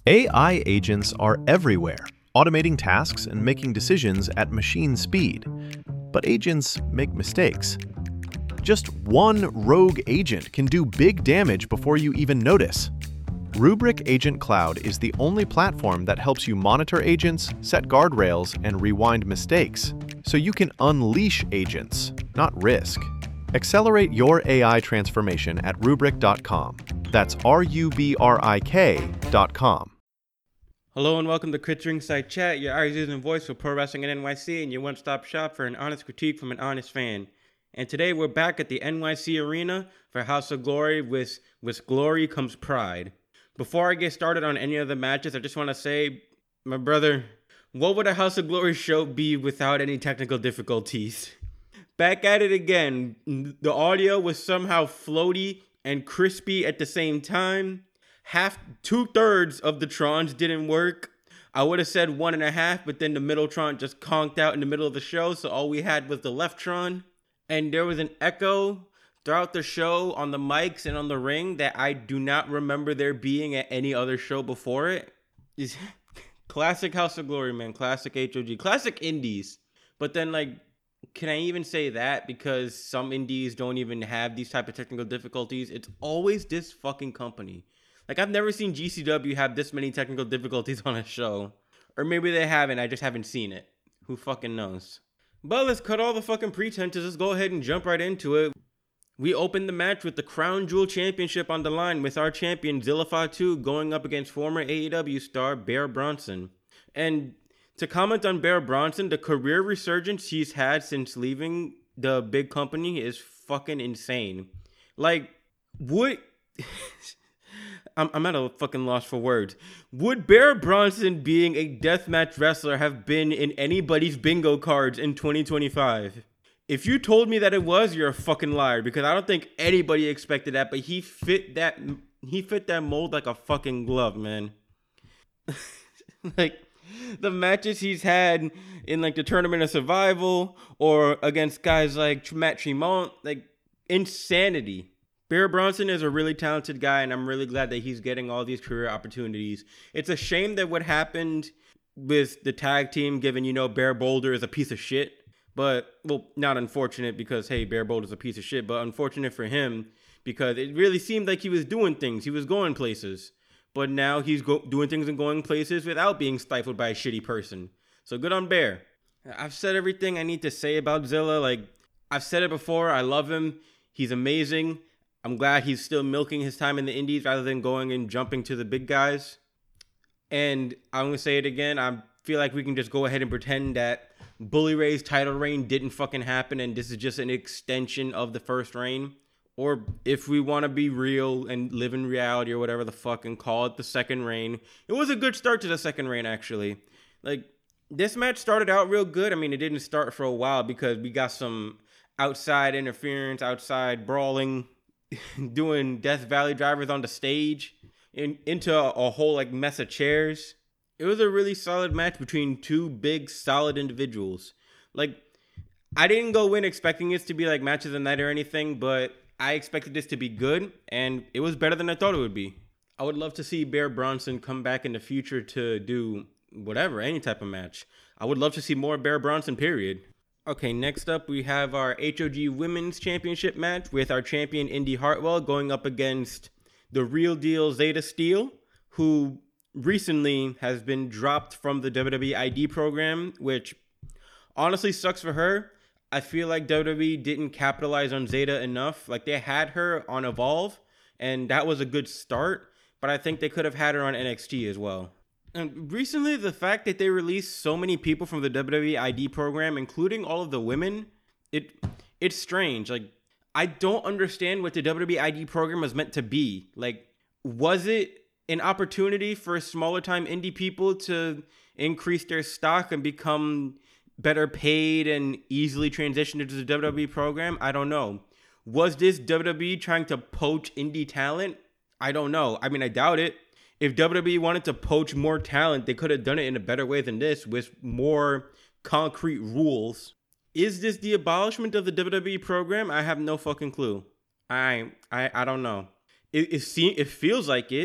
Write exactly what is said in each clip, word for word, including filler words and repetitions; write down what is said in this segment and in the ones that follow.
A I agents are everywhere, automating tasks and making decisions at machine speed. But agents make mistakes. Just one rogue agent can do big damage before you even notice. Rubrik Agent Cloud is the only platform that helps you monitor agents, set guardrails, and rewind mistakes, so you can unleash agents, not risk. Accelerate your A I transformation at rubrik dot com. That's R U B R I K dot com. Hello and welcome to Crit Ringside Chat, your eyes and voice for pro wrestling in N Y C and your one-stop shop for an honest critique from an honest fan. And today we're back at the N Y C Arena for House of Glory. With, with glory comes pride. Before I get started on any of the matches, I just want to say, my brother, what would a House of Glory show be without any technical difficulties? Back at it again. The audio was somehow floaty and crispy at the same time. Half, two-thirds of the Trons didn't work. I would have said one and a half, but then the middle Tron just conked out in the middle of the show, so all we had was the left Tron. And there was an echo throughout the show on the mics and on the ring that I do not remember there being at any other show before it. It's classic House of Glory, man. Classic H O G. Classic indies. But then, like, can I even say that? Because some indies don't even have these type of technical difficulties. It's always this fucking company. Like, I've never seen G C W have this many technical difficulties on a show. Or maybe they haven't, I just haven't seen it. Who fucking knows? But let's cut all the fucking pretenses. Let's go ahead and jump right into it. We opened the match with the Crown Jewel Championship on the line with our champion Zilla Fatu going up against former A E W star Bear Bronson. And to comment on Bear Bronson, the career resurgence he's had since leaving the big company is fucking insane. Like, would... I'm, I'm at a fucking loss for words. Would Bear Bronson being a deathmatch wrestler have been in anybody's bingo cards in twenty twenty-five? If you told me that it was, you're a fucking liar, because I don't think anybody expected that, but he fit that he fit that mold like a fucking glove, man. Like, the matches he's had in, like, the Tournament of Survival or against guys like Matt Tremont, like, insanity. Bear Bronson is a really talented guy, and I'm really glad that he's getting all these career opportunities. It's a shame that what happened with the tag team, given, you know, Bear Boulder is a piece of shit. But, well, not unfortunate because, hey, Bear Boulder's a piece of shit, but unfortunate for him because it really seemed like he was doing things. He was going places. But now he's go- doing things and going places without being stifled by a shitty person. So good on Bear. I've said everything I need to say about Zilla. Like, I've said it before. I love him. He's amazing. I'm glad he's still milking his time in the indies rather than going and jumping to the big guys. And I'm going to say it again. I feel like we can just go ahead and pretend that Bully Ray's title reign didn't fucking happen and this is just an extension of the first reign. Or if we want to be real and live in reality or whatever the fuck and call it the second reign. It was a good start to the second reign, actually. Like, this match started out real good. I mean, it didn't start for a while because we got some outside interference, outside brawling, doing Death Valley drivers on the stage in, into a, a whole like mess of chairs. It was a really solid match between two big, solid individuals. Like, I didn't go in expecting this to be like matches of the night or anything, but I expected this to be good, and it was better than I thought it would be. I would love to see Bear Bronson come back in the future to do whatever, any type of match. I would love to see more Bear Bronson, period. Okay, next up we have our H O G Women's Championship match with our champion Indy Hartwell going up against the real deal Zeta Steel, who recently has been dropped from the W W E I D program, which honestly sucks for her. I feel like W W E didn't capitalize on Zeta enough. Like, they had her on Evolve, and that was a good start, but I think they could have had her on N X T as well. And recently, the fact that they released so many people from the W W E I D program, including all of the women, it it's strange. Like, I don't understand what the W W E I D program was meant to be. Like, was it an opportunity for smaller time indie people to increase their stock and become better paid and easily transition into the W W E program? I don't know. Was this W W E trying to poach indie talent? I don't know. I mean, I doubt it. If W W E wanted to poach more talent, they could have done it in a better way than this with more concrete rules. Is this the abolishment of the W W E program? I have no fucking clue. I I, I don't know. It, it, see, it feels like it,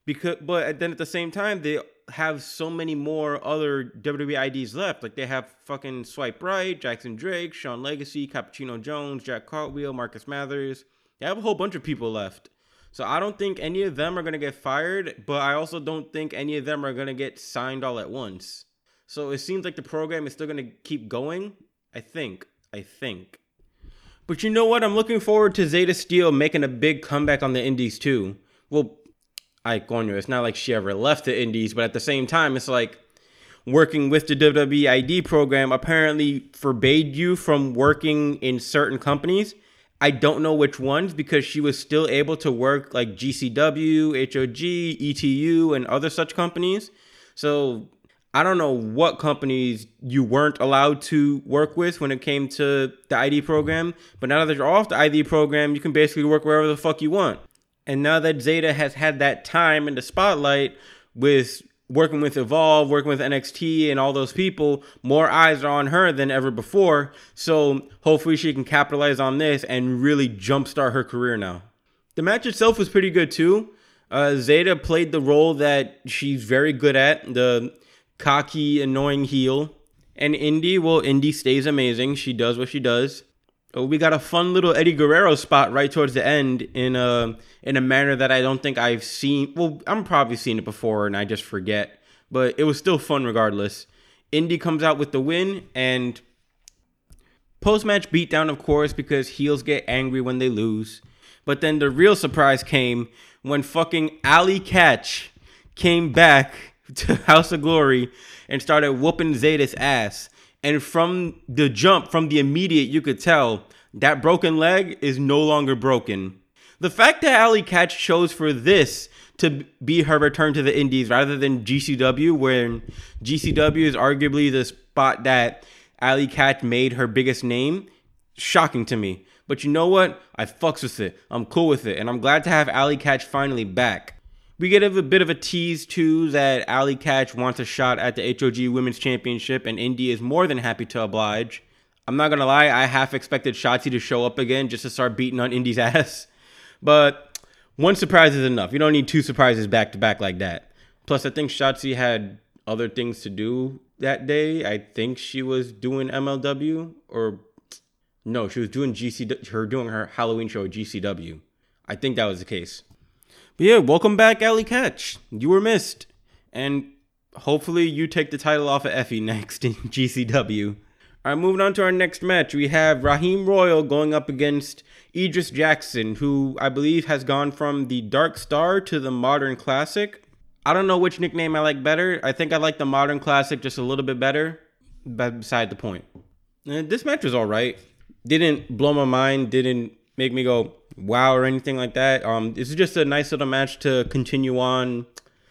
Because, but then at the same time, they have so many more other W W E I Ds left. Like they have fucking Swipe Right, Jackson Drake, Sean Legacy, Cappuccino Jones, Jack Cartwheel, Marcus Mathers. They have a whole bunch of people left. So I don't think any of them are going to get fired, but I also don't think any of them are going to get signed all at once. So it seems like the program is still going to keep going. I think. I think. But you know what? I'm looking forward to Zeta Steel making a big comeback on the indies too. Well, I Gonyo, it's not like she ever left the indies, but at the same time, it's like working with the W W E I D program apparently forbade you from working in certain companies. I don't know which ones, because she was still able to work like G C W, H O G, E T U, and other such companies. So I don't know what companies you weren't allowed to work with when it came to the I D program. But now that you're off the I D program, you can basically work wherever the fuck you want. And now that Zeta has had that time in the spotlight with working with Evolve, working with N X T and all those people, more eyes are on her than ever before. So hopefully she can capitalize on this and really jumpstart her career now. The match itself was pretty good too. Uh, Zeta played the role that she's very good at, the cocky, annoying heel. And Indy, well, Indy stays amazing. She does what she does. Oh, we got a fun little Eddie Guerrero spot right towards the end in a in a manner that I don't think I've seen. Well, I'm probably seen it before and I just forget, but it was still fun regardless. Indy comes out with the win, and post-match beatdown, of course, because heels get angry when they lose. But then the real surprise came when fucking Allie Katch came back to House of Glory and started whooping Zeta's ass. And from the jump, from the immediate, you could tell that broken leg is no longer broken. The fact that Allie Katch chose for this to be her return to the indies rather than G C W, when G C W is arguably the spot that Allie Katch made her biggest name, shocking to me. But you know what? I fucks with it. I'm cool with it. And I'm glad to have Allie Katch finally back. We get a bit of a tease, too, that Allie Katch wants a shot at the H O G Women's Championship, and Indy is more than happy to oblige. I'm not going to lie, I half expected Shotzi to show up again just to start beating on Indy's ass. But one surprise is enough. You don't need two surprises back-to-back like that. Plus, I think Shotzi had other things to do that day. I think she was doing M L W, or no, she was doing G C W, her doing her Halloween show at G C W. I think that was the case. But yeah, welcome back, Allie Katch. You were missed. And hopefully you take the title off of Effie next in G C W. All right, moving on to our next match. We have Raheem Royal going up against Idris Jackson, who I believe has gone from the Dark Star to the Modern Classic. I don't know which nickname I like better. I think I like the Modern Classic just a little bit better, but beside the point. And this match was all right. Didn't blow my mind, didn't make me go wow or anything like that. Um, this is just a nice little match to continue on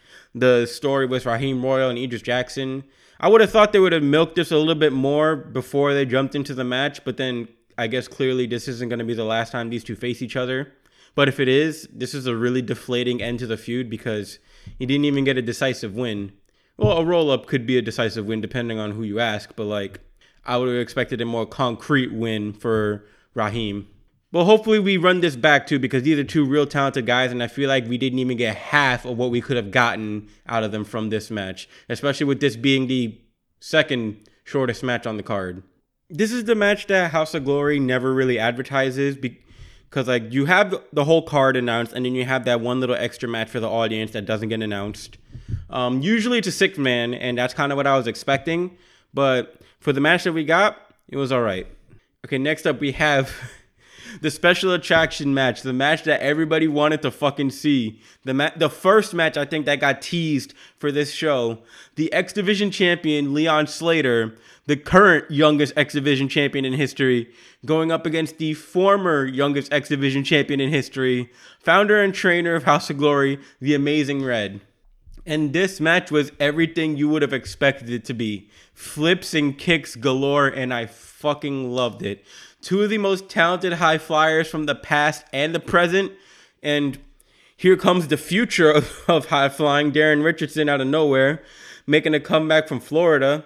the story with Raheem Royal and Idris Jackson. I would have thought they would have milked this a little bit more before they jumped into the match, but then I guess clearly this isn't going to be the last time these two face each other. But if it is, this is a really deflating end to the feud because he didn't even get a decisive win. Well, a roll-up could be a decisive win depending on who you ask, but like I would have expected a more concrete win for Raheem. But hopefully we run this back too, because these are two real talented guys, and I feel like we didn't even get half of what we could have gotten out of them from this match, especially with this being the second shortest match on the card. This is the match that House of Glory never really advertises, because like you have the whole card announced, and then you have that one little extra match for the audience that doesn't get announced. Um, usually it's a six man, and that's kind of what I was expecting, but for the match that we got, it was all right. Okay, next up we have the special attraction match, the match that everybody wanted to fucking see. The ma- the first match I think that got teased for this show. The X Division champion, Leon Slater, the current youngest X Division champion in history, going up against the former youngest X Division champion in history, founder and trainer of House of Glory, the Amazing Red. And this match was everything you would have expected it to be. Flips and kicks galore, and I fucking loved it. Two of the most talented high flyers from the past and the present. And here comes the future of, of high flying, Darren Richardson out of nowhere, making a comeback from Florida.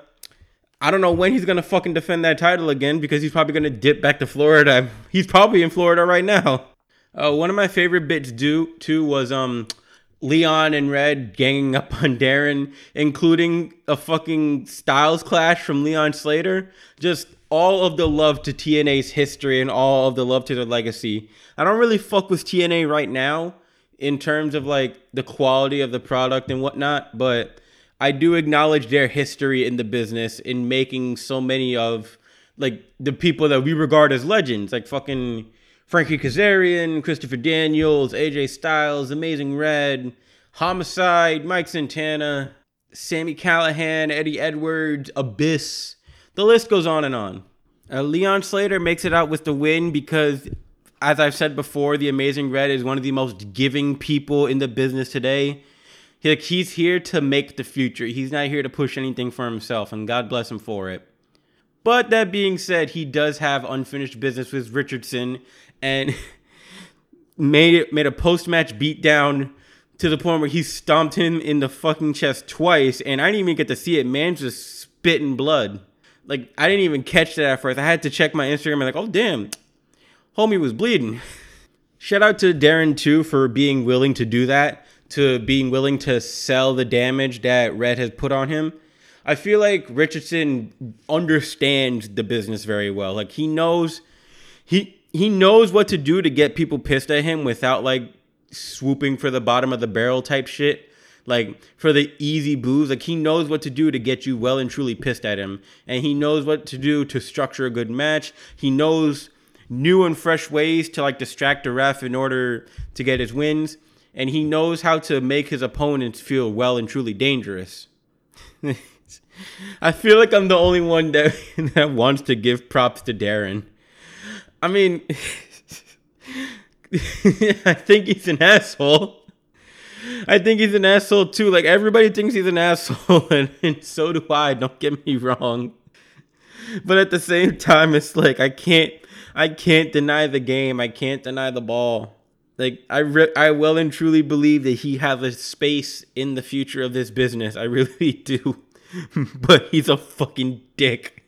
I don't know when he's going to fucking defend that title again, because he's probably going to dip back to Florida. He's probably in Florida right now. Uh, one of my favorite bits do, too was um Leon and Red ganging up on Darren, including a fucking Styles clash from Leon Slater. Just all of the love to T N A's history and all of the love to their legacy. I don't really fuck with T N A right now in terms of like the quality of the product and whatnot, but I do acknowledge their history in the business in making so many of like the people that we regard as legends, like fucking Frankie Kazarian, Christopher Daniels, A J Styles, Amazing Red, Homicide, Mike Santana, Sami Callihan, Eddie Edwards, Abyss. The list goes on and on. Uh, Leon Slater makes it out with the win because, as I've said before, the Amazing Red is one of the most giving people in the business today. He, like, he's here to make the future. He's not here to push anything for himself, and God bless him for it. But that being said, he does have unfinished business with Richardson and made it made a post-match beatdown to the point where he stomped him in the fucking chest twice, and I didn't even get to see it. Man just spitting blood. Like, I didn't even catch that at first. I had to check my Instagram and like, oh, damn. Homie was bleeding. Shout out to Darren, too, for being willing to do that, to being willing to sell the damage that Red has put on him. I feel like Richardson understands the business very well. Like, he knows he he knows what to do to get people pissed at him without, like, swooping for the bottom of the barrel type shit. Like, for the easy boos. Like, he knows what to do to get you well and truly pissed at him. And he knows what to do to structure a good match. He knows new and fresh ways to, like, distract the ref in order to get his wins. And he knows how to make his opponents feel well and truly dangerous. I feel like I'm the only one that, that wants to give props to Darren. I mean, I think he's an asshole. I think he's an asshole too. Like, everybody thinks he's an asshole, and, and so do I. Don't get me wrong. But at the same time, it's like I can't, I can't deny the game. I can't deny the ball. Like, I, re- I well and truly believe that he has a space in the future of this business. I really do. But he's a fucking dick.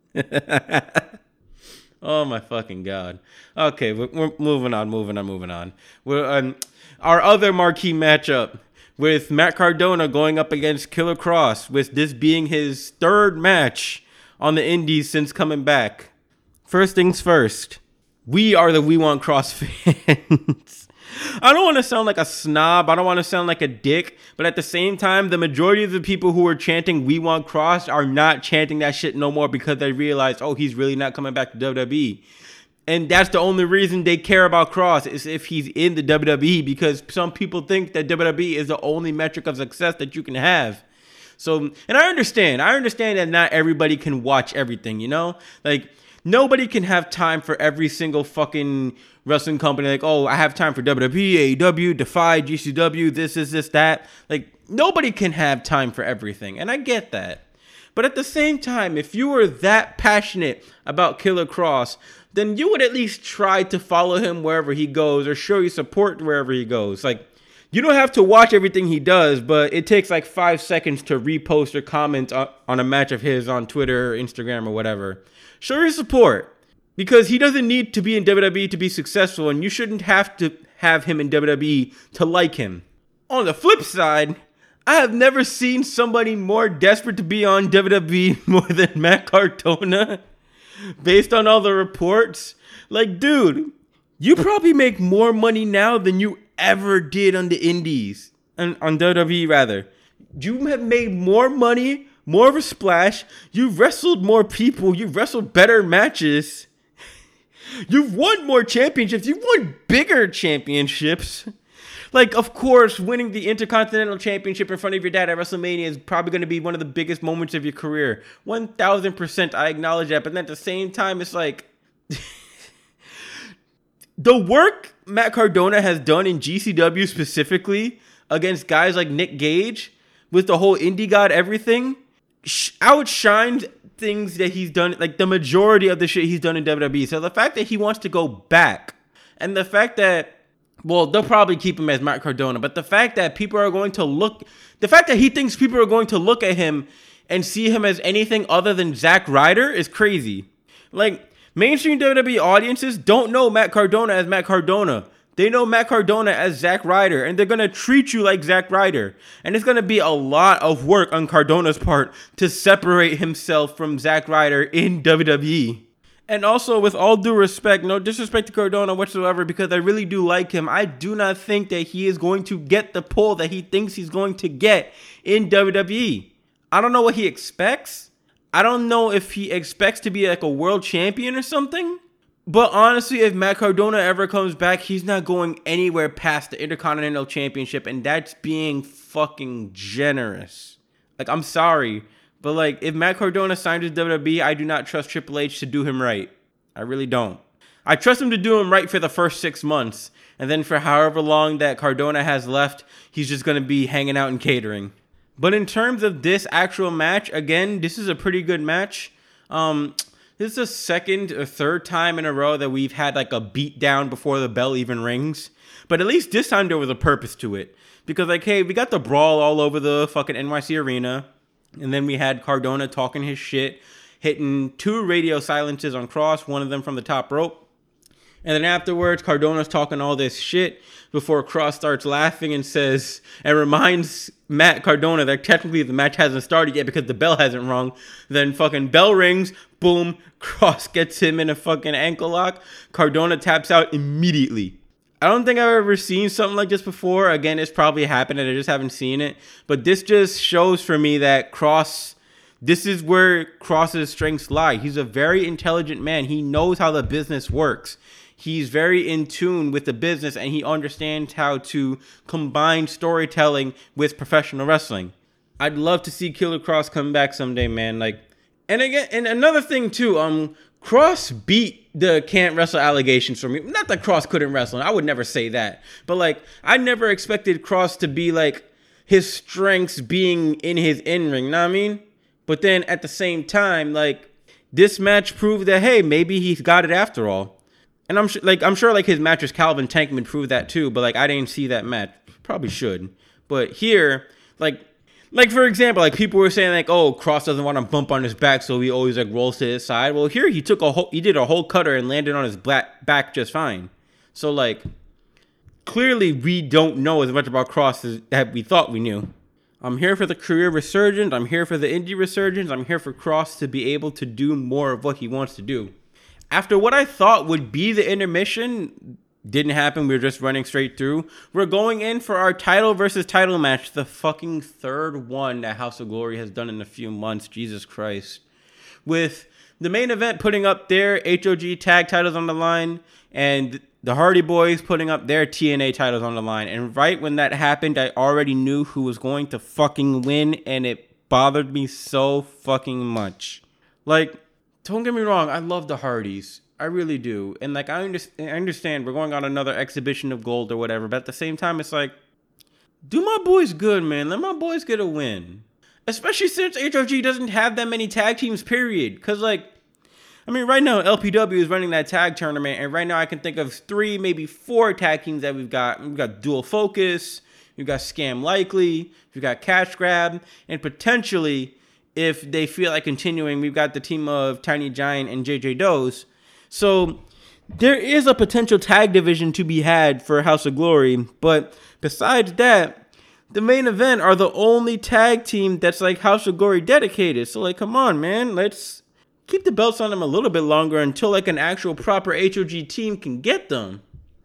Oh my fucking God. Okay, we're, we're moving on, moving on, moving on. We're um, our other marquee matchup with Matt Cardona going up against Killer Kross, with this being his third match on the indies since coming back. First things first, we are the We Want Kross fans. I don't want to sound like a snob. I don't want to sound like a dick. But at the same time, the majority of the people who are chanting We Want Kross are not chanting that shit no more because they realize, oh, he's really not coming back to W W E. And that's the only reason they care about Kross is if he's in the W W E, because some people think that W W E is the only metric of success that you can have. So, and I understand. I understand that not everybody can watch everything, you know? Like, nobody can have time for every single fucking wrestling company. Like, oh, I have time for W W E, A E W, Defy, G C W, this, this, this, that. Like, nobody can have time for everything. And I get that. But at the same time, if you were that passionate about Killer Kross, then you would at least try to follow him wherever he goes or show your support wherever he goes. Like, you don't have to watch everything he does, but it takes like five seconds to repost or comment on a match of his on Twitter or Instagram or whatever. Show your support, because he doesn't need to be in W W E to be successful, and you shouldn't have to have him in W W E to like him. On the flip side, I have never seen somebody more desperate to be on W W E more than Matt Cardona. Based on all the reports, like, dude, you probably make more money now than you ever did on the indies, on, on W W E rather. You have made more money, more of a splash. You've wrestled more people. You've wrestled better matches. You've won more championships. You've won bigger championships. Like, of course, winning the Intercontinental Championship in front of your dad at WrestleMania is probably going to be one of the biggest moments of your career. one thousand percent I acknowledge that. But then at the same time, it's like, the work Matt Cardona has done in G C W specifically against guys like Nick Gage with the whole Indie God everything outshines things that he's done, like the majority of the shit he's done in W W E. So the fact that he wants to go back, and the fact that, well, they'll probably keep him as Matt Cardona, but the fact that people are going to look, the fact that he thinks people are going to look at him and see him as anything other than Zack Ryder is crazy. Like, mainstream W W E audiences don't know Matt Cardona as Matt Cardona. They know Matt Cardona as Zack Ryder, and they're going to treat you like Zack Ryder. And it's going to be a lot of work on Cardona's part to separate himself from Zack Ryder in W W E. And also, with all due respect, no disrespect to Cardona whatsoever, because I really do like him, I do not think that he is going to get the pull that he thinks he's going to get in W W E. I don't know what he expects. I don't know if he expects to be like a world champion or something. But honestly, if Matt Cardona ever comes back, he's not going anywhere past the Intercontinental Championship, and that's being fucking generous. Like, I'm sorry. But, like, if Matt Cardona signs with W W E, I do not trust Triple H to do him right. I really don't. I trust him to do him right for the first six months. And then for however long that Cardona has left, he's just going to be hanging out and catering. But in terms of this actual match, again, this is a pretty good match. Um, this is the second or third time in a row that we've had, like, a beatdown before the bell even rings. But at least this time there was a purpose to it. Because, like, hey, we got the brawl all over the fucking N Y C arena. And then we had Cardona talking his shit, hitting two radio silences on Cross, one of them from the top rope. And then afterwards, Cardona's talking all this shit before Cross starts laughing and says, and reminds Matt Cardona that technically the match hasn't started yet because the bell hasn't rung. Then fucking bell rings, boom, Cross gets him in a fucking ankle lock. Cardona taps out immediately. I don't think I've ever seen something like this before. Again, it's probably happened and I just haven't seen it. But this just shows for me that Cross, this is where Cross's strengths lie. He's a very intelligent man. He knows how the business works. He's very in tune with the business and he understands how to combine storytelling with professional wrestling. I'd love to see Killer Cross come back someday, man. Like, and again, and another thing too, um, Cross beat the can't wrestle allegations for me. Not that Cross couldn't wrestle. I would never say that. But, like, I never expected Cross to be, like, his strengths being in his in-ring. Know what I mean? But then, at the same time, like, this match proved that, hey, maybe he's got it after all. And I'm sure, like, I'm sure, like, his match with Calvin Tankman proved that, too. But, like, I didn't see that match. Probably should. But here, like... Like, for example, like, people were saying, like, oh, Cross doesn't want to bump on his back, so he always, like, rolls to his side. Well, here he took a whole, he did a whole cutter and landed on his black back just fine. So, like, clearly we don't know as much about Cross as that we thought we knew. I'm here for the career resurgence. I'm here for the indie resurgence. I'm here for Cross to be able to do more of what he wants to do. After what I thought would be the intermission... Didn't happen. We were just running straight through. We're going in for our title versus title match. The fucking third one that House of Glory has done in a few months. Jesus Christ. With the main event putting up their H O G tag titles on the line. And the Hardy Boys putting up their T N A titles on the line. And right when that happened, I already knew who was going to fucking win. And it bothered me so fucking much. Like, don't get me wrong. I love the Hardys. I really do. And, like, I, under- I understand we're going on another exhibition of gold or whatever. But at the same time, it's like, do my boys good, man. Let my boys get a win. Especially since H O G doesn't have that many tag teams, period. Because, like, I mean, right now, L P W is running that tag tournament. And right now, I can think of three, maybe four tag teams that we've got. We've got Dual Focus. We've got Scam Likely. We've got Cash Grab. And potentially, if they feel like continuing, we've got the team of Tiny Giant and J J Does. So there is a potential tag division to be had for House of Glory. But besides that, the main event are the only tag team that's like House of Glory dedicated. So, like, come on, man. Let's keep the belts on them a little bit longer until, like, an actual proper H O G team can get them.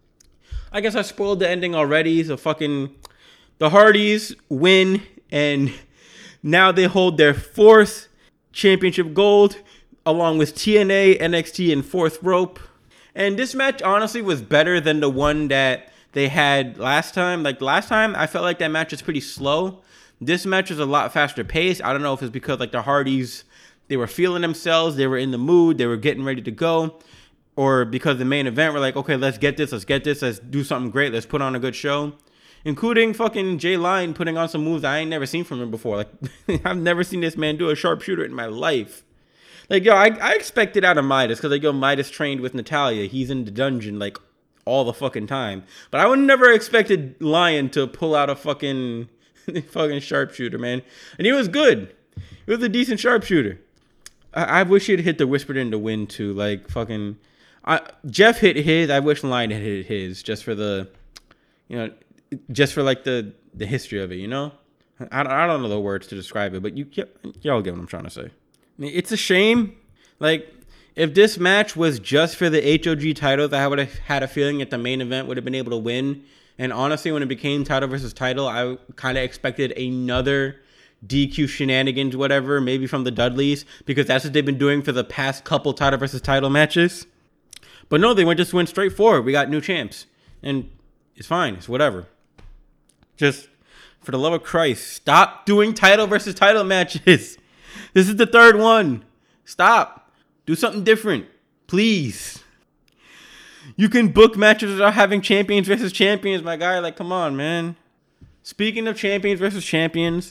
I guess I spoiled the ending already. So fucking the Hardys win. And now they hold their fourth championship gold, along with T N A, N X T, and Fourth Rope. And this match, honestly, was better than the one that they had last time. Like, last time, I felt like that match was pretty slow. This match was a lot faster paced. I don't know if it's because, like, the Hardys, they were feeling themselves, they were in the mood, they were getting ready to go. Or because the main event, we're like, okay, let's get this, let's get this, let's do something great, let's put on a good show. Including fucking Jay Lyon putting on some moves I ain't never seen from him before. Like, I've never seen this man do a sharpshooter in my life. Like, yo, I, I expected out of Midas, because, like, yo, Midas trained with Natalia. He's in the dungeon, like, all the fucking time. But I would never expected Lion to pull out a fucking, fucking sharpshooter, man. And he was good. He was a decent sharpshooter. I, I wish he'd hit the Whispered in the Wind, too. Like, fucking, I, Jeff hit his. I wish Lion had hit his just for the, you know, just for like the, the history of it, you know? I, I don't know the words to describe it, but you y'all get what I'm trying to say. I mean, it's a shame. Like, if this match was just for the H O G title, I would have had a feeling that the main event would have been able to win. And honestly, when it became title versus title, I kind of expected another D Q shenanigans, whatever, maybe from the Dudleys, because that's what they've been doing for the past couple title versus title matches. But no, they went just went straight forward. We got new champs. And it's fine. It's whatever. Just, for the love of Christ, stop doing title versus title matches. This is the third one. Stop. Do something different. Please. You can book matches without having champions versus champions, my guy. Like, come on, man. Speaking of champions versus champions,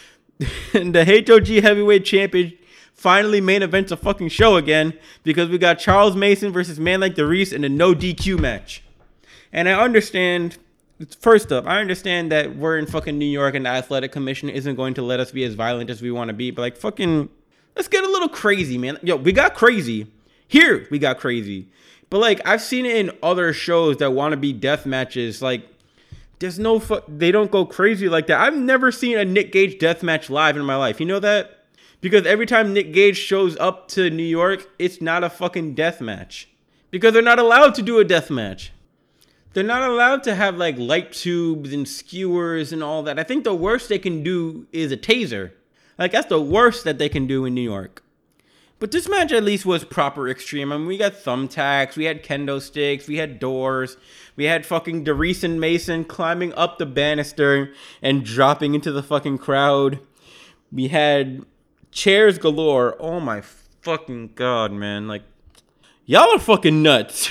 the H O G heavyweight champion finally main events a fucking show again, because we got Charles Mason versus Man Like DeReiss in a no D Q match. And I understand, first up, I understand that we're in fucking New York and the Athletic Commission isn't going to let us be as violent as we want to be. But like, fucking, let's get a little crazy, man. Yo, we got crazy. Here, we got crazy. But like, I've seen it in other shows that want to be death matches. Like, there's no, fu- they don't go crazy like that. I've never seen a Nick Gage death match live in my life. You know that? Because every time Nick Gage shows up to New York, it's not a fucking death match. Because they're not allowed to do a death match. They're not allowed to have like light tubes and skewers and all that. I think the worst they can do is a taser. Like, that's the worst that they can do in New York. But this match at least was proper extreme. I mean, we got thumbtacks, we had kendo sticks, we had doors, we had fucking DeReiss and Mason climbing up the banister and dropping into the fucking crowd. We had chairs galore. Oh my fucking god, man. Like, y'all are fucking nuts.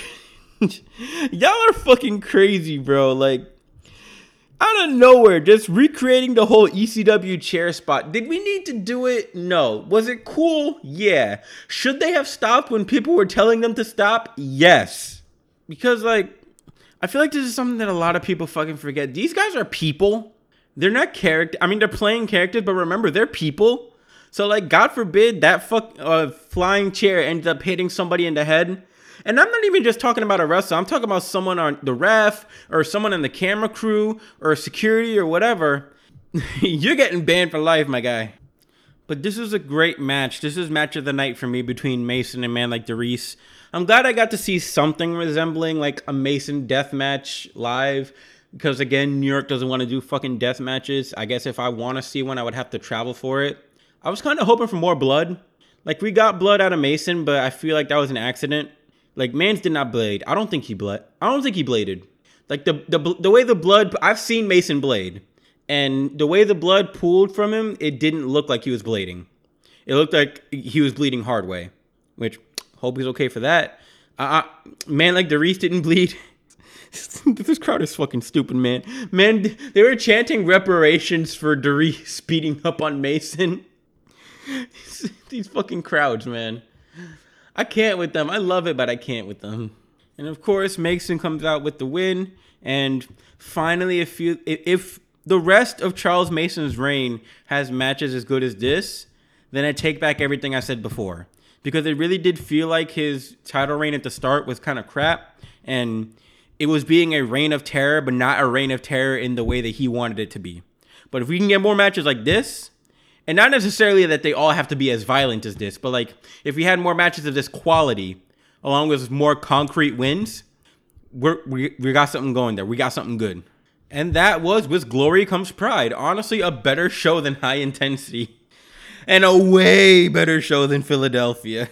Y'all are fucking crazy, bro. Like, out of nowhere, just recreating the whole E C W chair spot. Did we need to do it? No. Was it cool? Yeah. Should they have stopped when people were telling them to stop? Yes. Because, like, I feel like this is something that a lot of people fucking forget. These guys are people. They're not character. I mean, they're playing characters, but remember, they're people. So, like, God forbid that fuck uh, flying chair ends up hitting somebody in the head. And I'm not even just talking about a wrestler. I'm talking about someone on the ref or someone in the camera crew or security or whatever. You're getting banned for life, my guy. But this is a great match. This is match of the night for me between Mason and Man Like DeReiss. I'm glad I got to see something resembling like a Mason death match live. Because again, New York doesn't want to do fucking death matches. I guess if I want to see one, I would have to travel for it. I was kind of hoping for more blood. Like, we got blood out of Mason, but I feel like that was an accident. Like, Mans did not blade. I don't think he bled. I don't think he bladed. Like, the, the the way the blood... I've seen Mason blade. And the way the blood pooled from him, it didn't look like he was blading. It looked like he was bleeding hard way. Which, hope he's okay for that. Uh, Man Like DeReiss didn't bleed. This crowd is fucking stupid, man. Man, they were chanting reparations for DeReiss beating up on Mason. These fucking crowds, man. I can't with them. I love it, but I can't with them. And of course, Mason comes out with the win. And finally, if you, if the rest of Charles Mason's reign has matches as good as this, then I take back everything I said before. Because it really did feel like his title reign at the start was kind of crap. And it was being a reign of terror, but not a reign of terror in the way that he wanted it to be. But if we can get more matches like this, and not necessarily that they all have to be as violent as this, but like if we had more matches of this quality, along with more concrete wins, we're, we we got something going there. We got something good. And that was With Glory Comes Pride. Honestly, a better show than High Intensity. And a way better show than Philadelphia.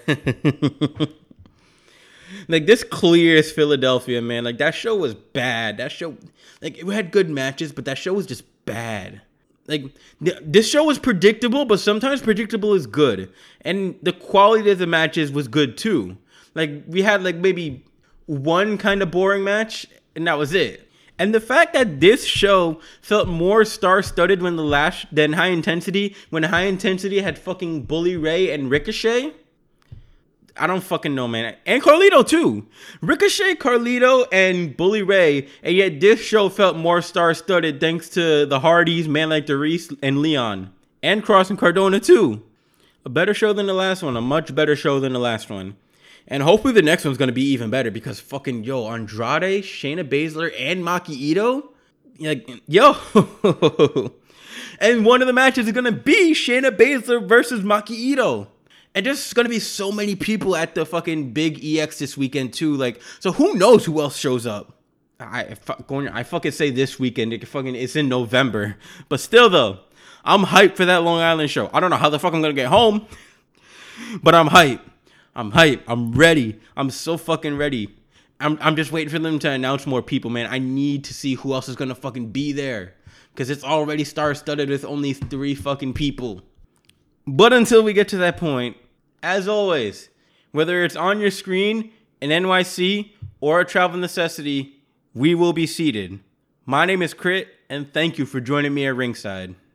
Like, this clears Philadelphia, man. Like, that show was bad. That show, like, it had good matches, but that show was just bad. Like, th- this show was predictable, but sometimes predictable is good. And the quality of the matches was good, too. Like, we had, like, maybe one kind of boring match, and that was it. And the fact that this show felt more star-studded when the last than High Intensity, when High Intensity had fucking Bully Ray and Ricochet, I don't fucking know, man. And Carlito, too. Ricochet, Carlito, and Bully Ray. And yet this show felt more star-studded thanks to the Hardys, Man Like DeReiss, and Leon. And Cross and Cardona, too. A better show than the last one. A much better show than the last one. And hopefully the next one's going to be even better because fucking, yo, Andrade, Shayna Baszler, and Maki Ito, like, yo. And one of the matches is going to be Shayna Baszler versus Maki Ito. And there's going to be so many people at the fucking big E X this weekend too. Like, so who knows who else shows up? I going I fucking say this weekend. It fucking it's in November, but still though, I'm hyped for that Long Island show. I don't know how the fuck I'm gonna get home, but I'm hyped. I'm hyped. I'm ready. I'm so fucking ready. I'm I'm just waiting for them to announce more people, man. I need to see who else is gonna fucking be there, because it's already star-studded with only three fucking people. But until we get to that point, as always, whether it's on your screen, an N Y C, or a travel necessity, we will be seated. My name is Crit, and thank you for joining me at ringside.